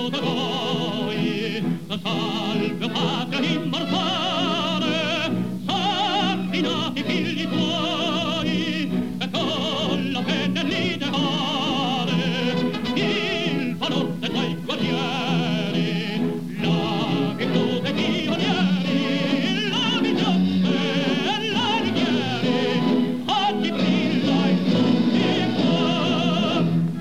d'eroi, salve patria immortale, santinati figli tuoi, e con la penna e l'ideale, il valor dei tuoi guerrieri, la virtù dei pionieri, la visione e la righieri, oggi brilla in tutti e qua.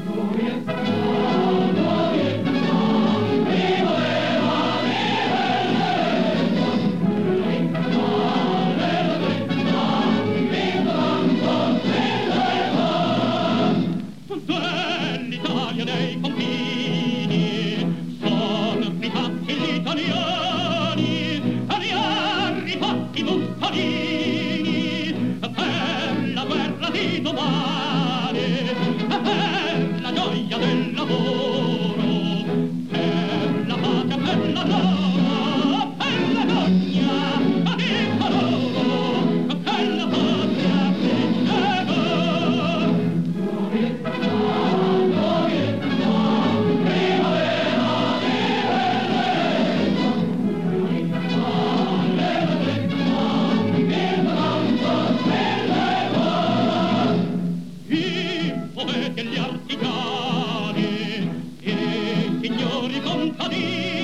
Dell'Italia dei confini son ritratti gli italiani, li ha rifatti Mussolini per la guerra di domani, per la gioia del lavoro, per la patria, per la gloria, per la gogna di coloro che la patria vinceva. Poeti e gli artigiani, i signori contadini,